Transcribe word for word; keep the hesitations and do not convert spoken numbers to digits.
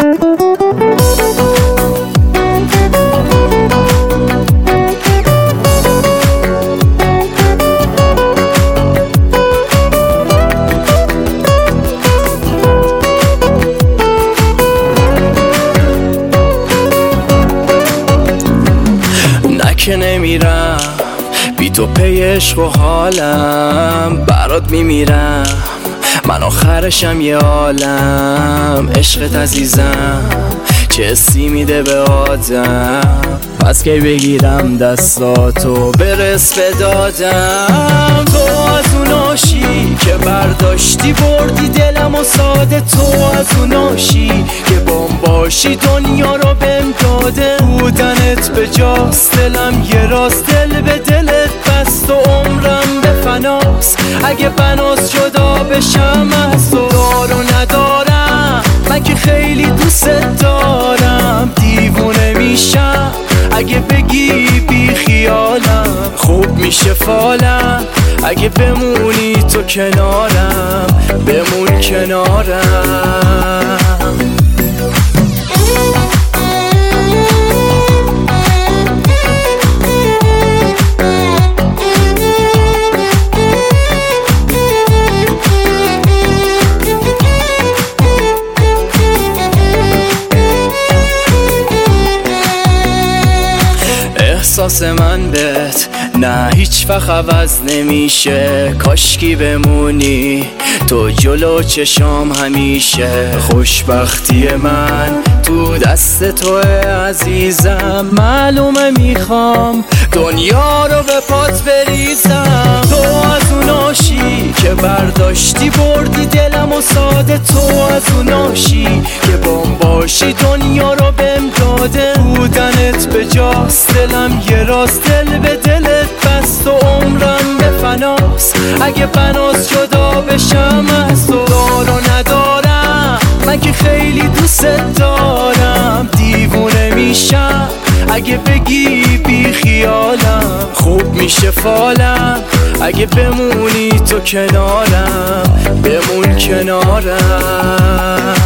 که نمیرم بی تو پی عشق و حالم برات میمیرم، من آخرشم یه عالم. عشقت عزیزم چه حسی میده به آدم، پس که بگیرم دستاتو برس به دادم. تو از اون آشی که برداشتی بردی دلم و ساده، تو از اون آشی که بام باشی دنیا رو بهم داده. بودنت به جاست دلم یه راست، دل به دلت بست و عمرم به فناست. اگه بناس جدا بشم از تو دار و ندارم، من که خیلی دوست دارم. دیوونه میشم اگه بگی بی خیالم، خوب میشه فالم اگه بمونی تو کنارم، بمون کنارم. احساس من بهت نه هیچ وقت عوض نمیشه، کاشکی بمونی تو جلو چشام همیشه. خوشبختی من تو دست تو عزیزم، معلومه میخوام دنیا رو به پات بریزم. تو از اون آشی که برداشتی بردی دلم و ساده، تو از اون آشی که بام باشی دنیا رو بهم داده. بودنت به جاست دلم یه راست، دل به دلت بست و عمرم به فناست. اگه بناس جدا بشم از تو دار و ندارم، من که خیلی دوست دارم. دیوونه میشم اگه بگی بی خیالم، خوب میشه فالم اگه بمونی تو کنارم، بمون کنارم.